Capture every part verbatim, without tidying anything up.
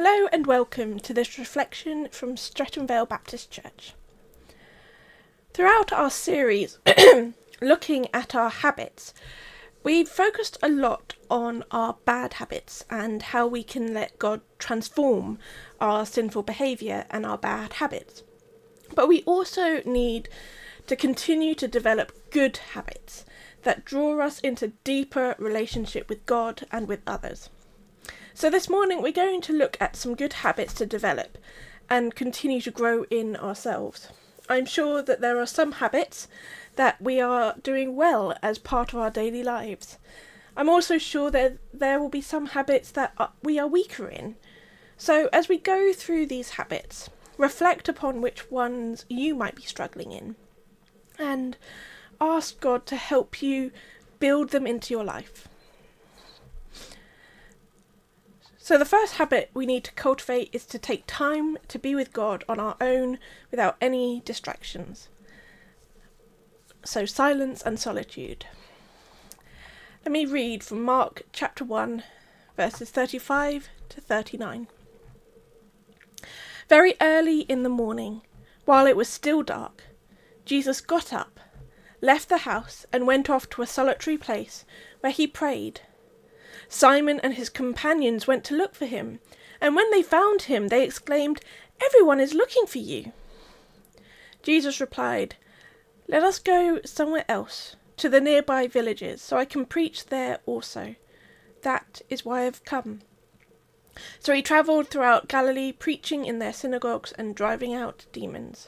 Hello and welcome to this reflection from Streatham Vale Baptist Church. Throughout our series, looking at our habits, we've focused a lot on our bad habits and how we can let God transform our sinful behaviour and our bad habits. But we also need to continue to develop good habits that draw us into deeper relationship with God and with others. So this morning we're going to look at some good habits to develop and continue to grow in ourselves. I'm sure that there are some habits that we are doing well as part of our daily lives. I'm also sure that there will be some habits that are, we are weaker in. So as we go through these habits, reflect upon which ones you might be struggling in and ask God to help you build them into your life. So the first habit we need to cultivate is to take time to be with God on our own without any distractions. So silence and solitude. Let me read from Mark chapter one, verses thirty-five to thirty-nine. Very early in the morning, while it was still dark, Jesus got up, left the house, and went off to a solitary place where he prayed. Simon and his companions went to look for him, and when they found him, they exclaimed, "Everyone is looking for you." Jesus replied, "Let us go somewhere else, to the nearby villages, so I can preach there also. That is why I have come." So he travelled throughout Galilee, preaching in their synagogues and driving out demons.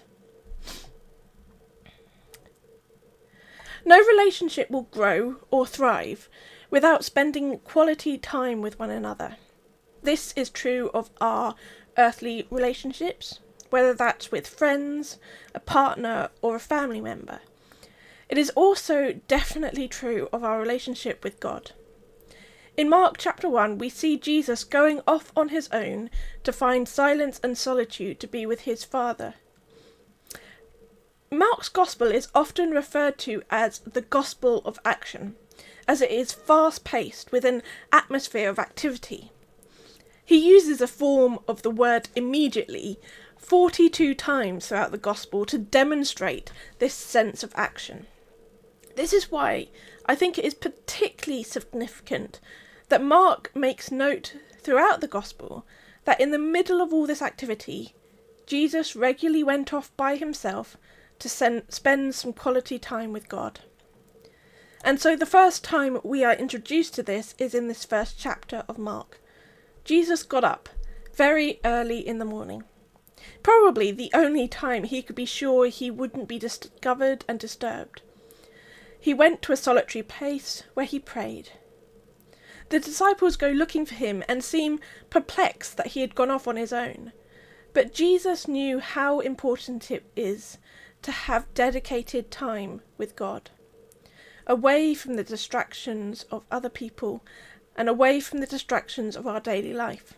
No relationship will grow or thrive without spending quality time with one another. This is true of our earthly relationships, whether that's with friends, a partner, or a family member. It is also definitely true of our relationship with God. In Mark chapter one, we see Jesus going off on his own to find silence and solitude to be with his Father. Mark's Gospel is often referred to as the Gospel of Action, as it is fast-paced with an atmosphere of activity. He uses a form of the word immediately forty-two times throughout the Gospel to demonstrate this sense of action. This is why I think it is particularly significant that Mark makes note throughout the Gospel that in the middle of all this activity, Jesus regularly went off by himself to send, spend some quality time with God. And so the first time we are introduced to this is in this first chapter of Mark. Jesus got up very early in the morning. Probably the only time he could be sure he wouldn't be discovered and disturbed. He went to a solitary place where he prayed. The disciples go looking for him and seem perplexed that he had gone off on his own. But Jesus knew how important it is to have dedicated time with God, away from the distractions of other people and away from the distractions of our daily life.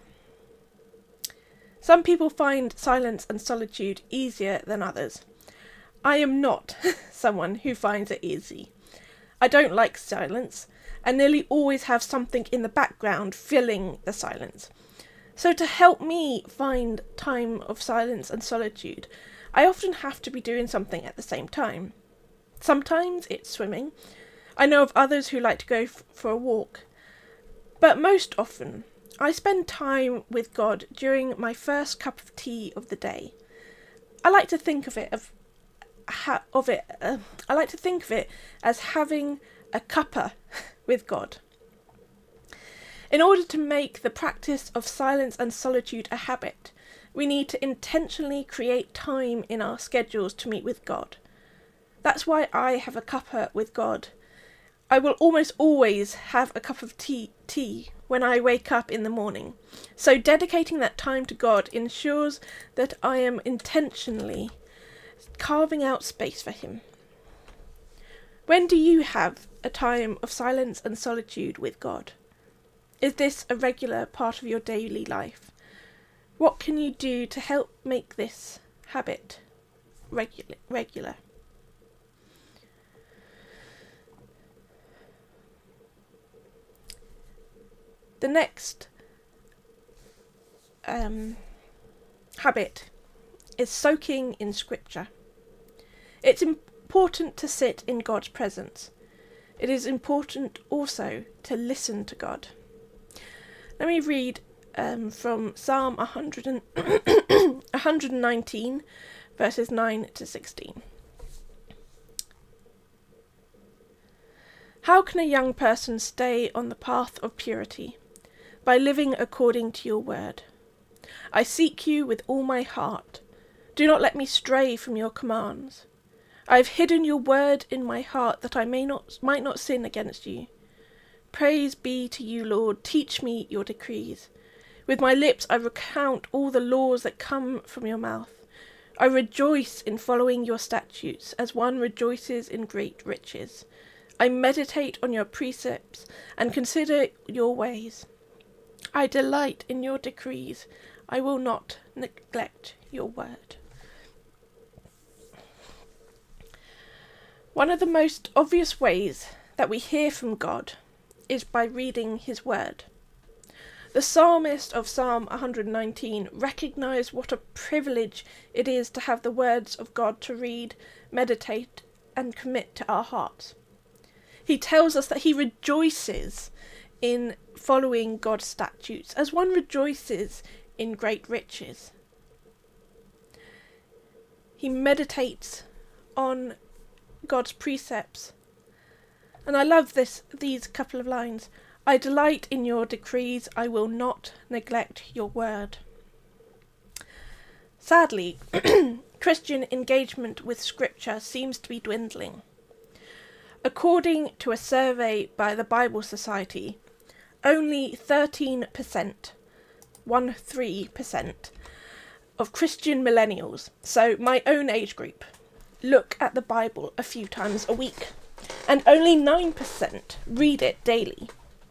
Some people find silence and solitude easier than others. I am not someone who finds it easy. I don't like silence and nearly always have something in the background filling the silence. So to help me find time of silence and solitude, I often have to be doing something at the same time. Sometimes it's swimming. I know of others who like to go f- for a walk. But most often, I spend time with God during my first cup of tea of the day. I like to think of it of, ha, of it. Uh, I like to think of it as having a cuppa with God. In order to make the practice of silence and solitude a habit, we need to intentionally create time in our schedules to meet with God. That's why I have a cuppa with God. I will almost always have a cup of tea, tea when I wake up in the morning. So dedicating that time to God ensures that I am intentionally carving out space for him. When do you have a time of silence and solitude with God? Is this a regular part of your daily life? What can you do to help make this habit regular? regular? The next um, habit is soaking in Scripture. It's important to sit in God's presence. It is important also to listen to God. Let me read um, from Psalm one hundred one hundred nineteen, verses nine to sixteen. How can a young person stay on the path of purity? By living according to your word. I seek you with all my heart. Do not let me stray from your commands. I have hidden your word in my heart that I may not might not sin against you. Praise be to you, Lord. Teach me your decrees. With my lips I recount all the laws that come from your mouth. I rejoice in following your statutes, as one rejoices in great riches. I meditate on your precepts and consider your ways. I delight in your decrees. I will not neglect your word. One of the most obvious ways that we hear from God is by reading his word. The psalmist of Psalm one hundred nineteen recognised what a privilege it is to have the words of God to read, meditate, and commit to our hearts. He tells us that he rejoices in following God's statutes, as one rejoices in great riches. He meditates on God's precepts. And I love this these couple of lines. I delight in your decrees, I will not neglect your word. Sadly, Christian engagement with Scripture seems to be dwindling. According to a survey by the Bible Society, only thirteen percent, one three percent of Christian millennials, so my own age group, look at the Bible a few times a week, and only nine percent read it daily.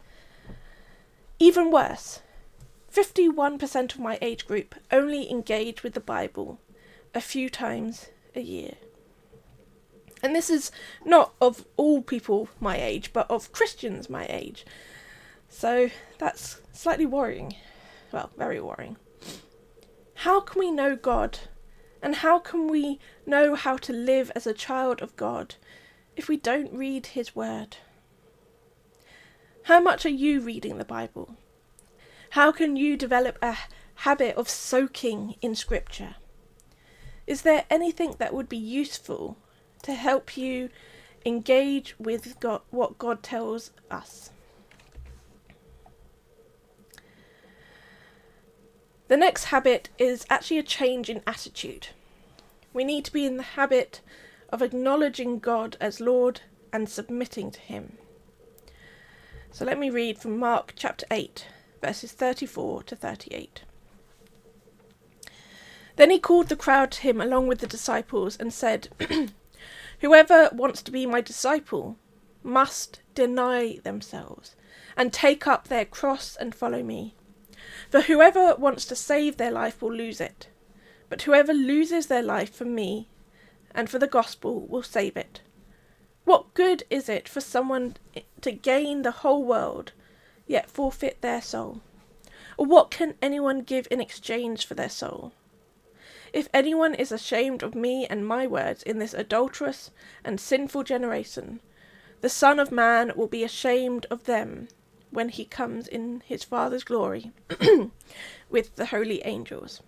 Even worse, fifty-one percent of my age group only engage with the Bible a few times a year. And this is not of all people my age, but of Christians my age. So that's slightly worrying. Well, very worrying. How can we know God? And how can we know how to live as a child of God if we don't read his word? How much are you reading the Bible? How can you develop a habit of soaking in Scripture? Is there anything that would be useful to help you engage with God, what God tells us? The next habit is actually a change in attitude. We need to be in the habit of acknowledging God as Lord and submitting to him. So let me read from Mark chapter eight, verses thirty-four to thirty-eight. Then he called the crowd to him along with the disciples and said, Whoever wants to be my disciple must deny themselves and take up their cross and follow me. For whoever wants to save their life will lose it, but whoever loses their life for me and for the gospel will save it. What good is it for someone to gain the whole world, yet forfeit their soul? Or what can anyone give in exchange for their soul? If anyone is ashamed of me and my words in this adulterous and sinful generation, the Son of Man will be ashamed of them when he comes in his Father's glory with the holy angels.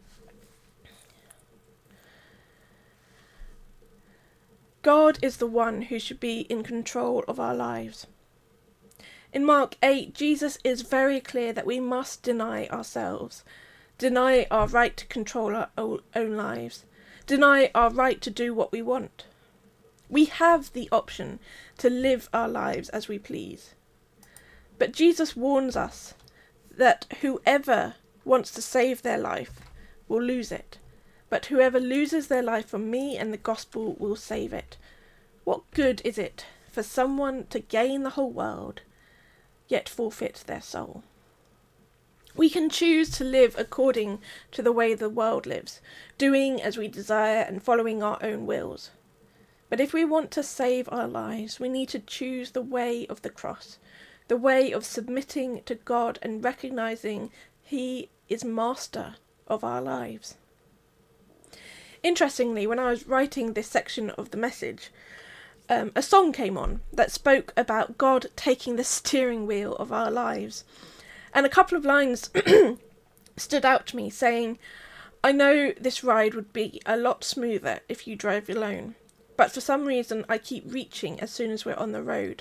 God is the one who should be in control of our lives. In Mark eight, Jesus is very clear that we must deny ourselves, deny our right to control our own lives, deny our right to do what we want. We have the option to live our lives as we please. But Jesus warns us that whoever wants to save their life will lose it, but whoever loses their life for me and the gospel will save it. What good is it for someone to gain the whole world, yet forfeit their soul? We can choose to live according to the way the world lives, doing as we desire and following our own wills. But if we want to save our lives, we need to choose the way of the cross, the way of submitting to God and recognizing He is master of our lives. Interestingly, when I was writing this section of the message, um, a song came on that spoke about God taking the steering wheel of our lives. And a couple of lines stood out to me saying, "I know this ride would be a lot smoother if you drove alone, but for some reason I keep reaching as soon as we're on the road.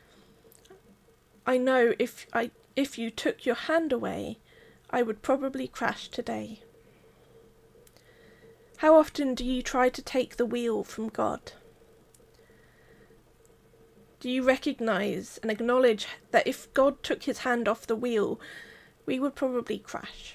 I know if I if you took your hand away, I would probably crash today." How often do you try to take the wheel from God? Do you recognise and acknowledge that if God took his hand off the wheel, we would probably crash?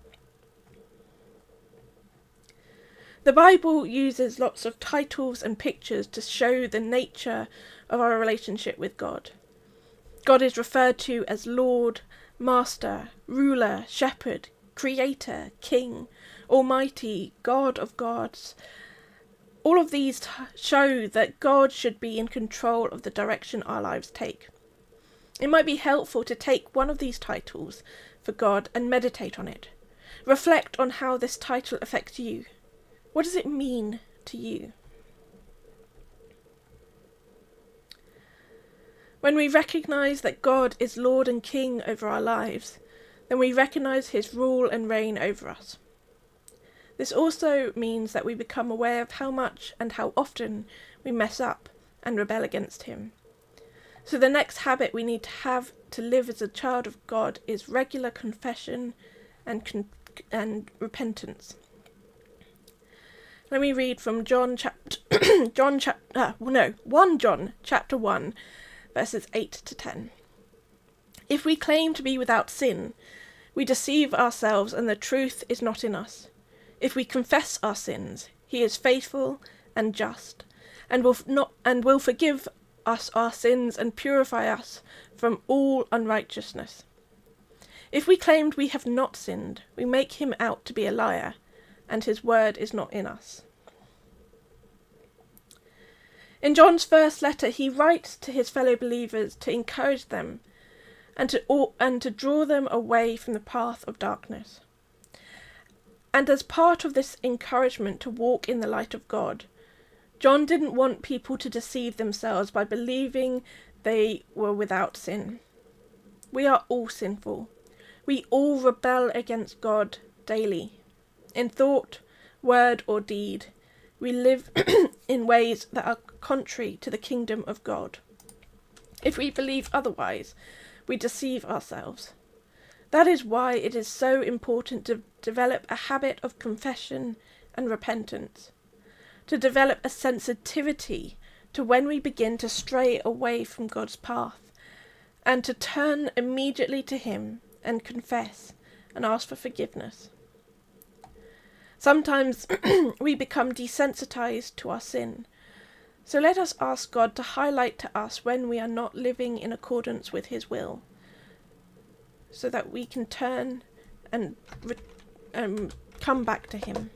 The Bible uses lots of titles and pictures to show the nature of our relationship with God. God is referred to as Lord, Master, Ruler, Shepherd, Creator, King, Almighty, God of gods. All of these t- show that God should be in control of the direction our lives take. It might be helpful to take one of these titles for God and meditate on it. Reflect on how this title affects you. What does it mean to you? When we recognise that God is Lord and King over our lives, then we recognise his rule and reign over us. This also means that we become aware of how much and how often we mess up and rebel against him. So the next habit we need to have to live as a child of God is regular confession and con- and repentance. Let me read from John chapter John chapter uh, no First John chapter one, verses eight to ten. If we claim to be without sin, we deceive ourselves and the truth is not in us. If we confess our sins, he is faithful and just, and will not and will forgive us our sins and purify us from all unrighteousness. If we claimed we have not sinned, we make him out to be a liar, and his word is not in us. In John's first letter, he writes to his fellow believers to encourage them and to or, and to draw them away from the path of darkness. And as part of this encouragement to walk in the light of God, John didn't want people to deceive themselves by believing they were without sin. We are all sinful. We all rebel against God daily. In thought, word, or deed, we live in ways that are contrary to the kingdom of God. If we believe otherwise, we deceive ourselves. That is why it is so important to develop a habit of confession and repentance, to develop a sensitivity to when we begin to stray away from God's path, and to turn immediately to him and confess and ask for forgiveness. Sometimes we become desensitized to our sin, so let us ask God to highlight to us when we are not living in accordance with his will, so that we can turn and re- um, come back to him.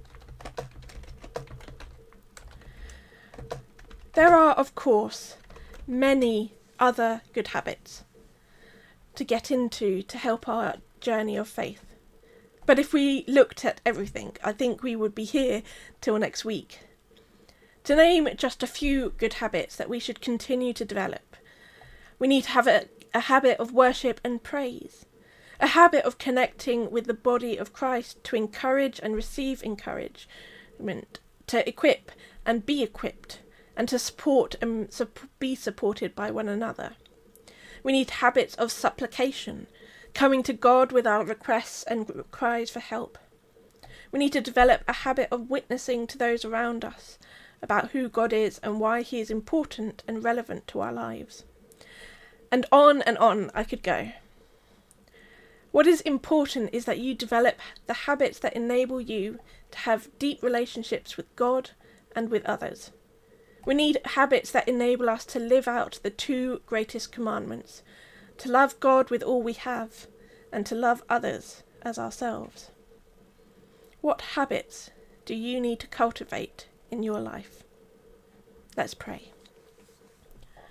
There are, of course, many other good habits to get into to help our journey of faith. But if we looked at everything, I think we would be here till next week. To name just a few good habits that we should continue to develop, we need to have a, a habit of worship and praise, a habit of connecting with the body of Christ to encourage and receive encouragement, to equip and be equipped, and to support and be supported by one another. We need habits of supplication, coming to God with our requests and cries for help. We need to develop a habit of witnessing to those around us about who God is and why he is important and relevant to our lives. And on and on I could go. What is important is that you develop the habits that enable you to have deep relationships with God and with others. We need habits that enable us to live out the two greatest commandments, to love God with all we have, and to love others as ourselves. What habits do you need to cultivate in your life? Let's pray.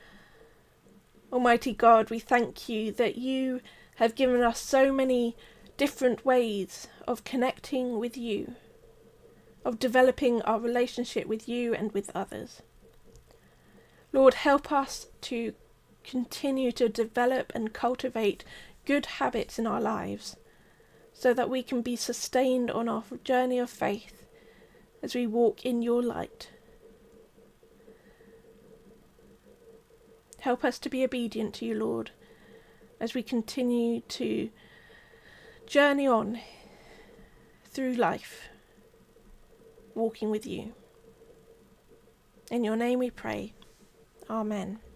Almighty God, we thank you that you have given us so many different ways of connecting with you, of developing our relationship with you and with others. Lord, help us to continue to develop and cultivate good habits in our lives, so that we can be sustained on our journey of faith as we walk in your light. Help us to be obedient to you, Lord, as we continue to journey on through life, walking with you. In your name we pray. Amen.